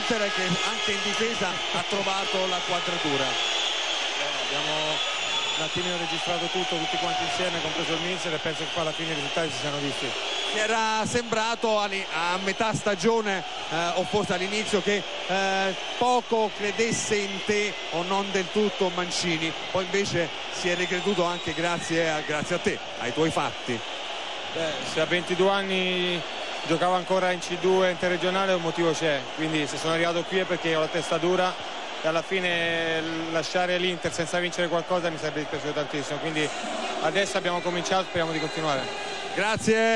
l'Inter che anche in difesa ha trovato la quadratura. Abbiamo un attimino registrato tutti quanti insieme, compreso il mister, e penso che poi alla fine i risultati si siano visti. Ti era sembrato a metà stagione o forse all'inizio che poco credesse in te o non del tutto Mancini, poi invece si è ricreduto anche grazie a te, ai tuoi fatti. Se a 22 anni giocava ancora in C2 interregionale un motivo c'è, quindi se sono arrivato qui è perché ho la testa dura e alla fine lasciare l'Inter senza vincere qualcosa mi sarebbe dispiaciuto tantissimo, quindi adesso abbiamo cominciato, speriamo di continuare. Grazie.